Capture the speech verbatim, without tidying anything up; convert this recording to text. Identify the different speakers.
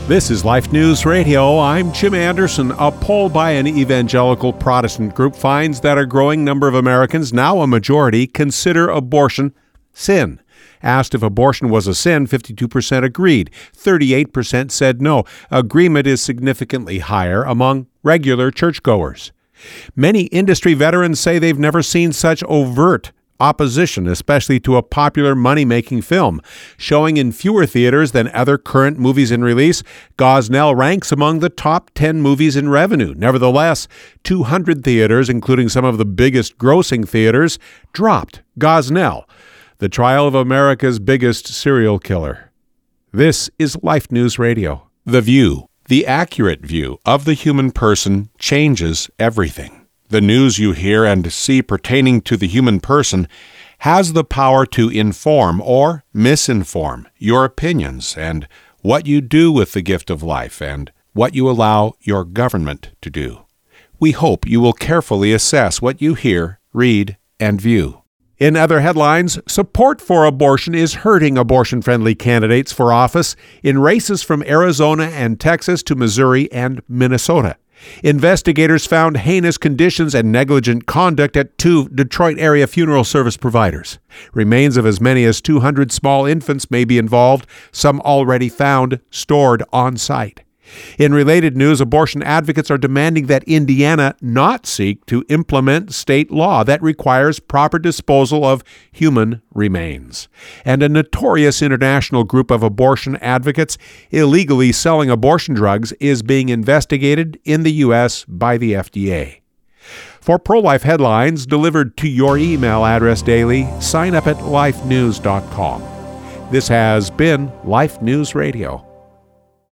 Speaker 1: This is Life News Radio. I'm Jim Anderson. A poll by an evangelical Protestant group finds that a growing number of Americans, now a majority, consider abortion sin. Asked if abortion was a sin, fifty-two percent agreed. thirty-eight percent said no. Agreement is significantly higher among regular churchgoers. Many industry veterans say they've never seen such overt opposition, especially to a popular money-making film. Showing in fewer theaters than other current movies in release, Gosnell ranks among the top ten movies in revenue. Nevertheless, two hundred theaters, including some of the biggest grossing theaters, dropped Gosnell, the trial of America's biggest serial killer. This is Life News Radio. The View, the accurate view of the human person, changes everything. The news you hear and see pertaining to the human person has the power to inform or misinform your opinions and what you do with the gift of life and what you allow your government to do. We hope you will carefully assess what you hear, read, and view. In other headlines, support for abortion is hurting abortion-friendly candidates for office in races from Arizona and Texas to Missouri and Minnesota. Investigators found heinous conditions and negligent conduct at two Detroit-area funeral service providers. Remains of as many as two hundred small infants may be involved, some already found stored on site. In related news, abortion advocates are demanding that Indiana not seek to implement state law that requires proper disposal of human remains. And a notorious international group of abortion advocates illegally selling abortion drugs is being investigated in the U S by the F D A. For pro-life headlines delivered to your email address daily, sign up at life news dot com. This has been Life News Radio.